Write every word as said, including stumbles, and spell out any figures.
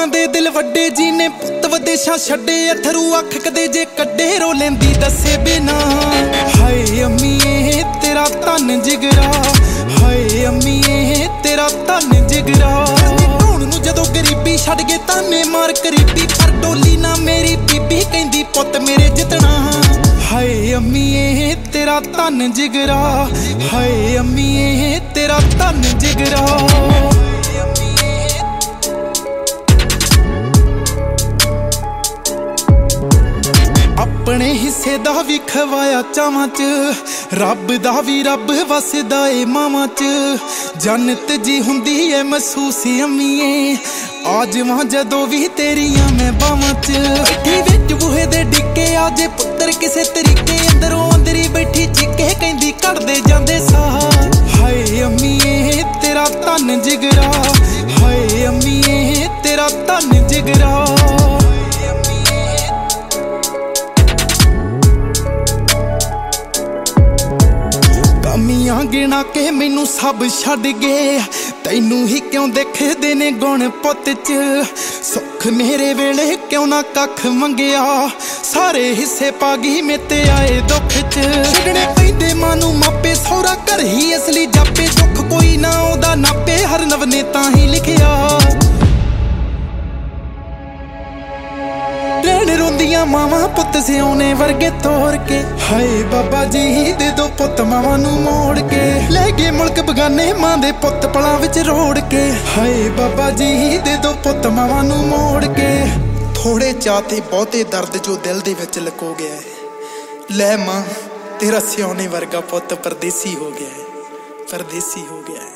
ਮਾਵਾਂ ਦੇ ਦਿਲ ਵੱਡੇ ਜੀ ਨੇ ਪੁੱਤ ਵਿਦੇਸ਼ਾਂ ਛੱਡੇ ਅਥਰੂ ਅੱਖ ਕਦੇ ਜੇ ਕੱਢੇ ਰੋ ਲੈਂਦੀ ਦੱਸੇ ਬਿਨਾ ਹਾਏ ਅੰਮੀਏ ਤੇਰਾ ਧੰਨ ਜਿਗਰਾ ਹਾਏ ਅੰਮੀਏ ਤੇਰਾ ਧੰਨ ਜਿਗਰਾ ਢੋਣ ਨੂੰ ਜਦੋਂ ਗਰੀਬੀ ਛੱਡ ਗਏ ਤਾਨੇ ਮਾਰ ਕਰੀਬੀ ਪਰ ਡੋਲੀ ਨਾ ਮੇਰੀ ਬੀਬੀ ਕਹਿੰਦੀ ਪੁੱਤ ਮੇਰੇ ਜਿੱਤਣਾ ਹਾਏ ਅੰਮੀਏ ਤੇਰਾ ਧੰਨ ਜਿਗਰਾ ਹਾਏ ਅੰਮੀਏ ਤੇਰਾ ਧੰਨ ਜਿਗਰਾ ਆਪਣੇ ਹਿੱਸੇ ਦਾ ਵੀ ਖਵਾਇਆ ਚਾਵਾਂ ਚ ਰੱਬ ਦਾ ਵੀ ਰੱਬ ਵਸਦਾ ਏ ਮਾਵਾਂ ਚ ਜੰਨਤ ਜੀ ਹੁੰਦੀ ਏ ਮਹਿਸੂਸ ਅੰਮੀਏ ਆ ਜਾਵਾਂ ਜਦੋਂ ਵੀ ਤੇਰੀਆਂ ਮੈਂ ਬਾਵਾਂ ਚ ਬੈਠੀ ਵਿੱਚ ਬੂਹੇ ਦੇ ਡਿੱਕੇ ਆ ਜੇ ਪੁੱਤਰ ਕਿਸੇ ਤਰੀਕੇ ਅੰਦਰੋਂ ਅੰਦਰੀ ਬੈਠੀ ਚੀਕੇ ਕਹਿੰਦੀ ਕੱਢਦੇ ਜਾਂਦੇ ਸਾਹ ਹਾਏ ਅੰਮੀਏ ਤੇਰਾ ਧੰਨ ਜਿਗਰਾ ਹਾਏ ਅੰਮੀਏ ਤੇਰਾ ਧੰਨ ਜਿਗਰਾ ਕਮੀਆਂ ਗਿਣਾ ਕੇ ਮੈਨੂੰ ਸਭ ਛੱਡ ਗਏ ਤੈਨੂੰ ਹੀ ਕਿਉਂ ਦੇਖਦੇ ਨੇ ਗੁਣ ਪੁੱਤ ਚ ਸੁੱਖ ਮੇਰੇ ਵੇਲੇ ਕਿਉਂ ਨਾ ਕੱਖ ਮੰਗਿਆ ਸਾਰੇ ਹਿੱਸੇ ਪਾ ਗਈ ਮੇਤੇ ਆਏ ਦੁੱਖ ਚ ਛੱਡਣੇ ਪੈਂਦੇ ਮਾਂ ਨੂੰ ਮਾਪੇ ਸਹੁਰਾ ਘਰ ਹੀ ਅਸਲੀ ਜਾਪੇ ਦੁੱਖ ਕੋਈ ਨਾ ਉਹਦਾ ਨਾਪੇ ਹਰ ਨਵ ਨੇ ਤਾਂ ਹੀ ਲਿਖਿਆ ਰਹਿਣ ਰੋਂਦੀਆਂ ਮਾਵਾਂ ਪੁੱਤ ਸਿਉਣੇ ਵਰਗੇ ਤੋਰ ਕੇ ਹਾਏ ਬਾਬਾ ਜੀ ਦੇ ਦੋ ਪੁੱਤ ਮਾਵਾਂ ਨੂੰ ਮੋੜ ਕੇ ਲੈ ਗਏ ਮੁਲਕ ਬਗਾਨੇ ਮਾਂ ਦੇ ਪੁੱਤ ਪਲਾਂ ਵਿੱਚ ਰੋੜ ਕੇ ਹਾਏ ਬਾਬਾ ਜੀ ਦੇ ਦੋ ਪੁੱਤ ਮਾਵਾਂ ਨੂੰ ਮੋੜ ਕੇ ਥੋੜੇ ਚਾਅ ਤੇ ਬਹੁਤੇ ਦਰਦ ਜੋ ਦਿਲ ਦੇ ਵਿੱਚ ਲੁਕੋ ਗਿਆ ਹੈ ਲੈ ਮਾਂ ਤੇਰਾ ਸਿਉਣੇ ਵਰਗਾ ਪੁੱਤ ਪਰਦੇਸੀ ਹੋ ਗਿਆ ਹੈ ਪਰਦੇਸੀ ਹੋ ਗਿਆ ਹੈ।